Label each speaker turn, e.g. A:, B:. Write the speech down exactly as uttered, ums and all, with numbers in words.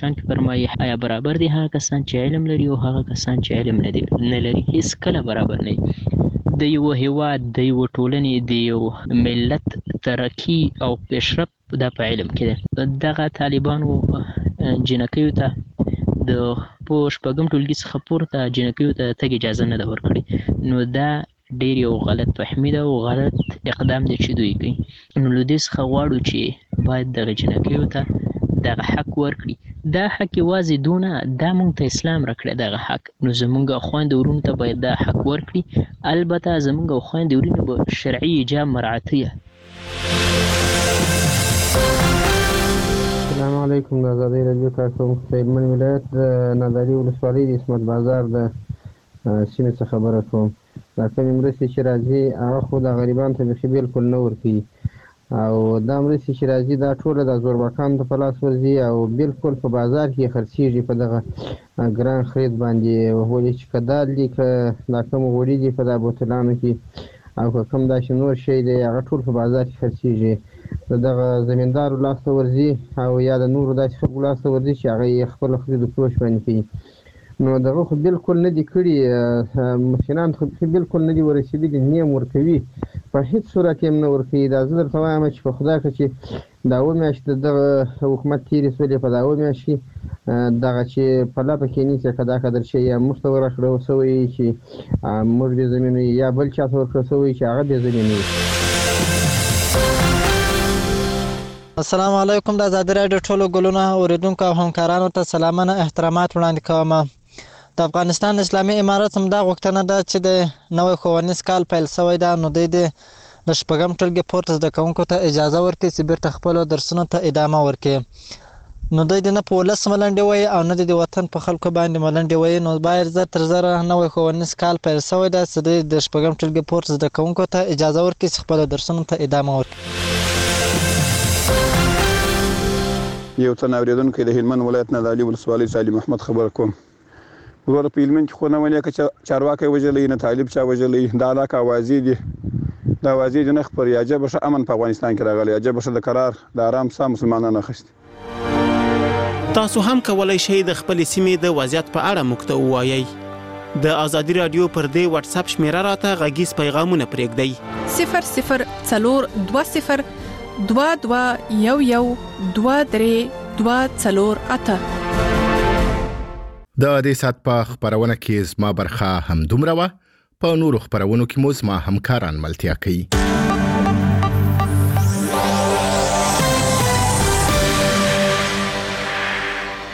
A: شان کې فرمایي آیا برابر دي هغه کسان چې علم لري او هغه کسان چې علم نه دي نه لري؟ هیڅ کله برابر نه دي. د یو هیواد د یو ټولنې د یو ملت ترقي او پیشرفت دا په علم کې ده. دغه طالبانو جنکیو ته د په شپږم ټولګي څخه پورته جنکیو ته تګ اجازه نه ده ورکړې، نو دا ډېر یو غلط فهمي ده او غلط اقدام دی چې دوی کوي. نو له دې څخه غواړو چې باید دغه جنکیو ته دغه حق ورکړي. دا حق یوازې دونه دا موږ ته اسلام راکړی دغه حق، نو زموږ خویندې ورونو ته باید دا حق ورکړي. البته زموږ خویندې ورونو به شرعي حجاب مراعتوي.
B: السلام علیکم. د ازادۍ راډیو کارکوونکو په هلمند ولایت د نادعلي ولسوالۍ د عصمت بازار د سیمې څخه خبره کوم. دا کومې مرستې چې راځي هغه خو د غریبانو ته بیخي بالکل نه ورکوي، او دا مرستې چې راځي دا ټوله د زورباکانو ته په لاس ورځي او بالکل په بازار کې خرڅېږي په دغه ګران خرید باندې. ولې چې که دال دي که دا کوم غوړي دي په دا بوتلانو کې او که کوم داسې نور شی دی هغه ټول په بازار کې خرڅېږي. د دغه زمیندارو لاس ته ورځي او یا د نورو داسې خلکو لاس ته ورځي چې هغه یې خپله خرید و فروش باندې کوي. نو دغه خو بالکل نه دي کړي، مسکینان خو بالکل نه دي ورسېدلي، نه یې ورکوي، په هېڅ صورت یې هم نه ورکوي. دا زه درته وایم چې په خدای که چې دا اووه میاشتې د دغه حکومت تېرې شولې، په دا اووه میاشتې کې دغه چې په لپه کې نیسي که دا قدر شی یا موږ ته ورکړل شوی چې موږ بې زمینه وي یا بل چا ته ورکړل شوی چې هغه بې زمینه وي.
C: السلام علیکم. د ازادۍ راډیو ټولو ګلونه اورېدونکو او همکارانو ته سلامونه احترامات وړاندې کوم. د افغانستان اسلامي امارت هم دا غوښتنه ده چې د نوی ښوونیز کال پیل شوی ده، نو دوی د د شپږم ټولګي پورته زده کوونکو ته اجازه ورکړي چې بیرته خپلو درسونو ته ادامه ورکړي. نو دوی د نه په ولس ملنډې وایي او نه د وطن په خلکو باندې ملنډې وایي. نو باید زر تر زره نوی ښوونیز کال پیل شوی ده چې دوی د شپږم ټولګي پورته زده کوونکو ته اجازه ورکړي چې خپلو درسونو ته ادامه ورکړي.
D: یو تن اورېدونکی د هلمند ولایت نادعلي ولسوالۍ سالم محمد خبره کوم. وروره په هلمند کې خو نه ولې که چارواکی وژلی نه طالب چا وژلی، دا علاقه اوازې دي، دا اوازې دي نه خپرې. عجبه ښه امن په افغانستان کې راغلی، عجبه ښه د قرار د آرام ساه مسلمانان اخیستي.
E: تاسو هم کولی شئ د خپلې سیمې د وضعیت په اړه موږ ته ووایئ. د ازادي راډیو پر دې واتس اپ شمیره راته غږیز پیغامونه پرېږدئ. صفر صفر څلور دوه صفر دوه دوه یو یو دوه درې دوه څلور اته.
F: د دې سات په خبرونه کې زما برخه هم دومره وه، په نورو خبرونو کې مو زما همکاران ملتیا کوي.